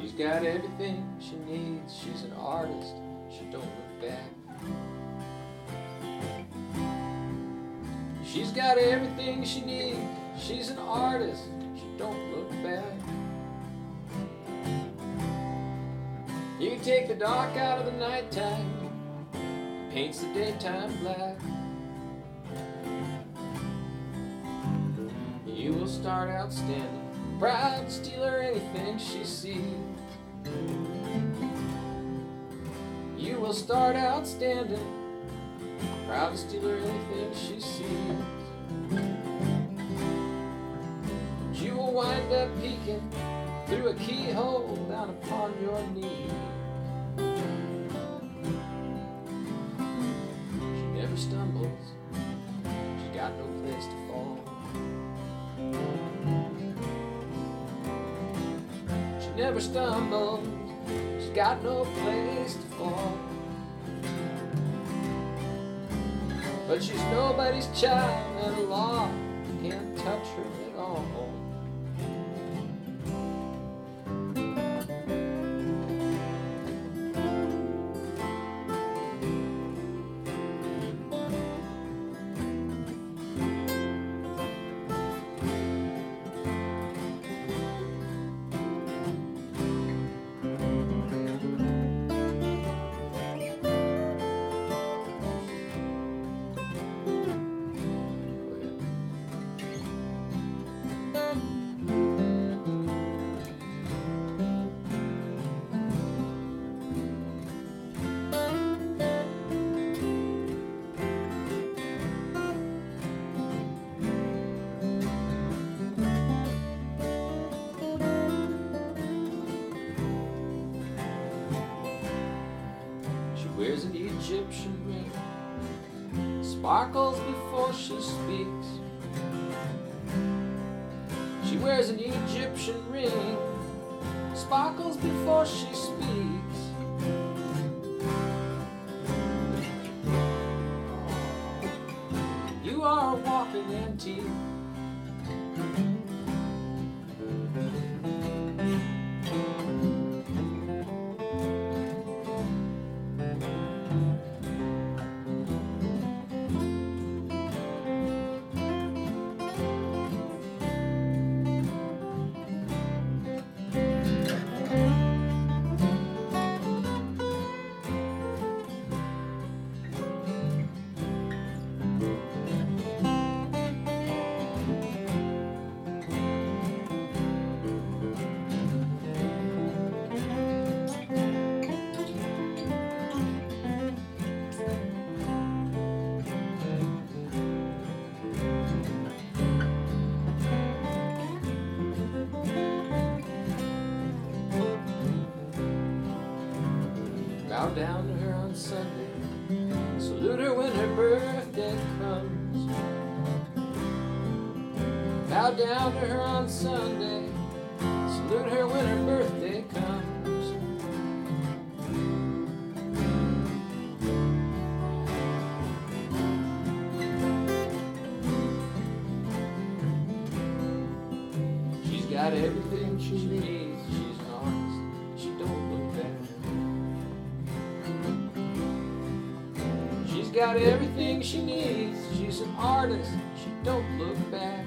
She's got everything she needs. She's an artist. She don't look back. She's got everything she needs. She's an artist. She don't look back. You can take the dark out of the nighttime. Paints the daytime black. You will start out standing, proud to steal her anything she sees. You will start out standing, proud to steal her anything she sees. But you will wind up peeking through a keyhole down upon your knee. She never stumbles, she got no place to fall. She never stumbles, she's got no place to fall. But she's nobody's child, and the law can't touch her at all. Wears an Egyptian ring, sparkles before she speaks. She wears an Egyptian ring, sparkles before she speaks. You are a walking antique. Bow down to her on Sunday, salute her when her birthday comes. Bow down to her on Sunday, salute her when her birthday comes. She's got everything she needs. She's an artist. She don't look back. She's got everything she needs. She's an artist. She don't look back.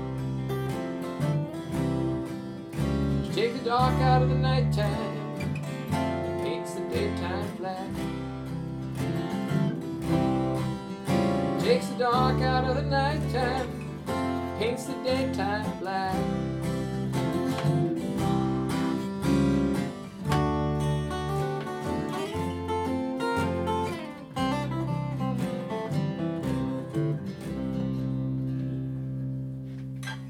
She takes the dark out of the nighttime, paints the daytime black. Takes the dark out of the nighttime, paints the daytime black.